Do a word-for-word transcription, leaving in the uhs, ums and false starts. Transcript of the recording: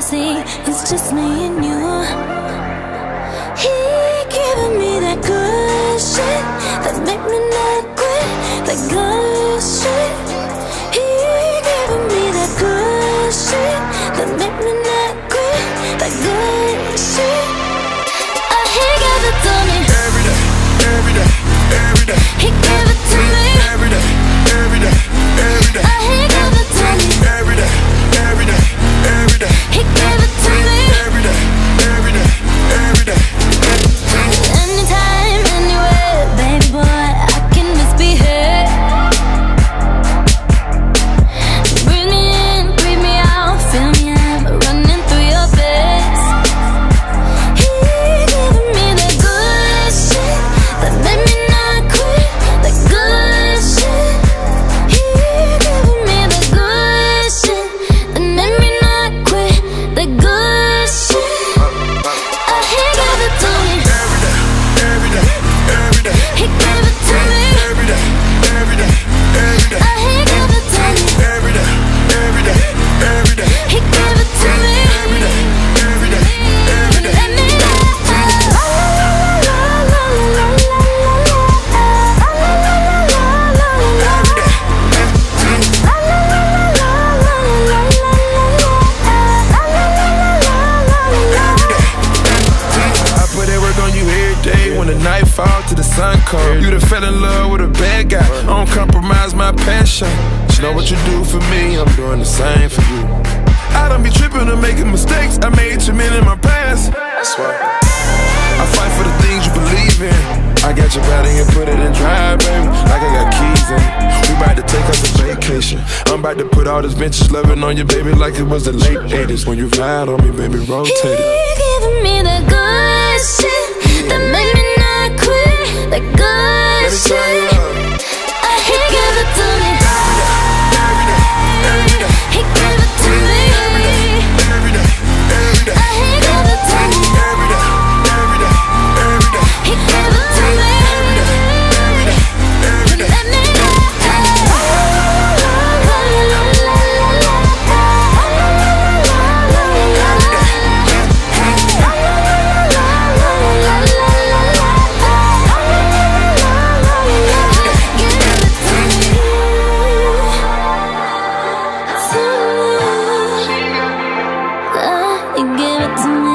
see, it's just me and you. He giving me that good shit that make me not quit. That good shit. He giving me that good shit that make me not quit. That good shit. Oh, he gave it to me every day, every day, every day. He gave it to me every day, every day, every day. Oh, he gave it to me every day, every day, every day. He gave it to me every day, every day, every day. Anytime, anywhere, baby boy, I can misbehave. Breathe me in, breathe me out, feel me, I'm running through your veins. He giving me that good shit that made me not quit. That good shit. He giving me that good shit that made me not quit. That good shit. Oh, he gave it to me Every day, every day, He gave it to me every day, every day, every day. Oh, he gave it to me Every day, every day, every day. He gave it to me Every day, every day, every day. Let me know. La la la la la la la la la la la la. La la la la la la la la la. I put that work on you every day. When the night fall to the sun cold, you done fell in love with a bad guy. I don't compromise my passion. You know what you do for me, I'm doing the same for you. I don't be tripping and making mistakes. I made too many in my past. That's why I fight for the things you believe in. I got your body and put it in drive, baby, like I got keys in it. We about to take us a vacation. I'm about to put all this vintage loving on you, baby, like it was the late eighties. When you ride on me, baby, rotate it. He giving me that good shit that made me not quit. That good shit. Oh, he gave it to me. He gave it to me. Every day, every day. Oh, he gave it to me. Every day, every day, every day. He gave it to me. Every day, every day, every day. Let me know. You give it to me.